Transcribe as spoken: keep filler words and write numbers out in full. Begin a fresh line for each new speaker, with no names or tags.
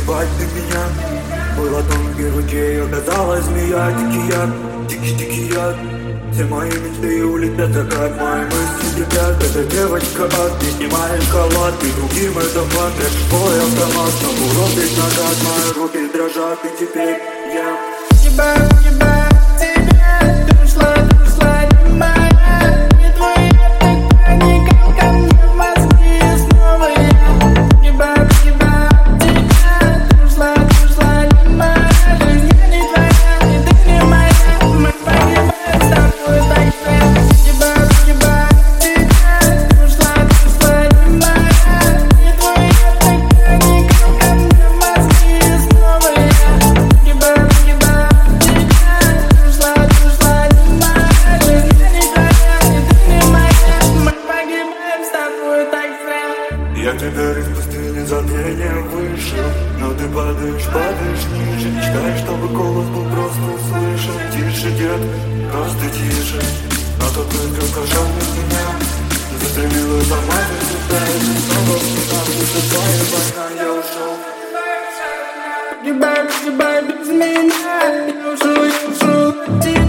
погибать для меня. Была тонкой руке, оказалась змея. Дикий яд, дикий, дикий яд. Все мои мечты улетят, закат. Мои мысли летят. Эта девочка ад, не снимай халат. И другим это факт, это твой автомат. Но уродить нагад, мои руки дрожат. И теперь я
Ебать, ебать тебя. Ты ушла, ты ушла, не моя. Не твоя, ты проникал ко мне в мозги. И снова я Ебать, ебать тебя. Ты ушла, ты ушла, не моя. Жизнь я не твоя, и ты не моя. Мы погибаем с тобой так прям. Ебать, ебать тебя. Ты ушла, ты ушла, не моя. Не твоя, ты проникал ко мне в мозги. И снова я Ебать, ебать
Я тебя из пустыни забвения вышел, но ты падаешь, падаешь ниже. Мечтаешь, чтобы голос был просто услышан. Тише, дед, просто тише. Но тут ты прошел без меня. Застрелила сама для себя. И снова в тебя, я ушел.
Погибай, погибай без меня. Я ушел, я ушел от тебя.